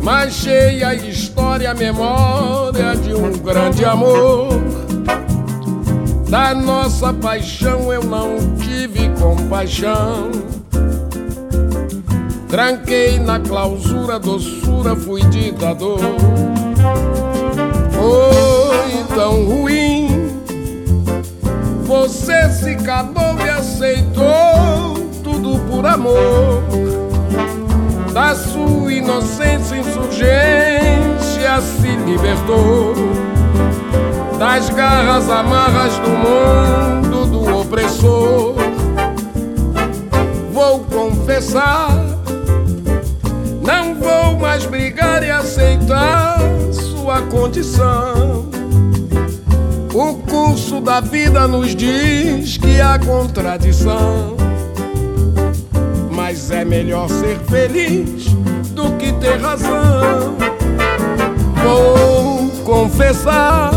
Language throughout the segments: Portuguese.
mas cheia a história, a memória de um grande amor. Da nossa paixão eu não tive compaixão. Tranquei na clausura, doçura, fui ditador. Foi tão ruim, você se calou e aceitou tudo por amor. Da sua inocência, insurgência se libertou. Das garras amarras do mundo do opressor. Vou confessar, não vou mais brigar e aceitar sua condição. O curso da vida nos diz que há contradição, mas é melhor ser feliz do que ter razão. Vou confessar,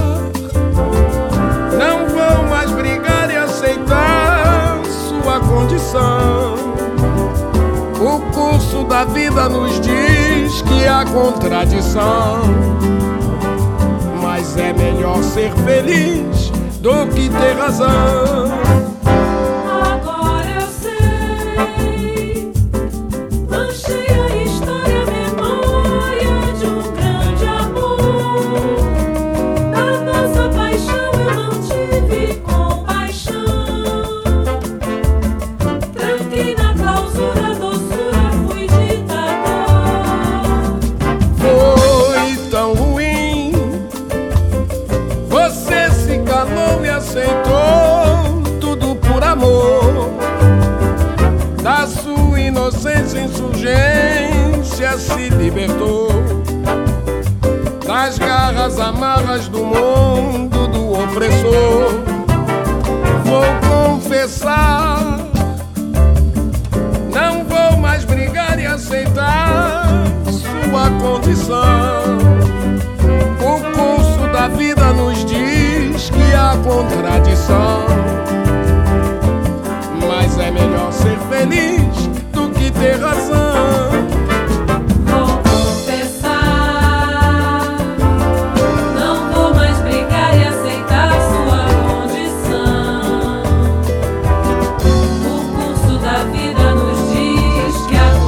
não vou mais brigar e aceitar sua condição. O curso da vida nos diz que há contradição, mas é melhor ser feliz do que ter razão. Aceitou tudo por amor. Da sua inocência, insurgência se libertou. Das garras amarras do mundo do opressor. Vou confessar, não vou mais brigar e aceitar sua condição. O curso da vida nos diz que há contradição, mas é melhor ser feliz do que ter razão. Vou confessar, não vou mais brigar e aceitar sua condição. O curso da vida nos diz que há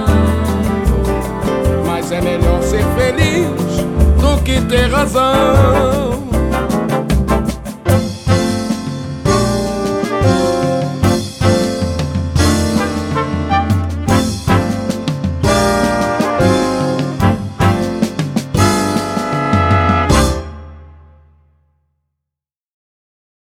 contradição, mas é melhor ser feliz do que ter razão.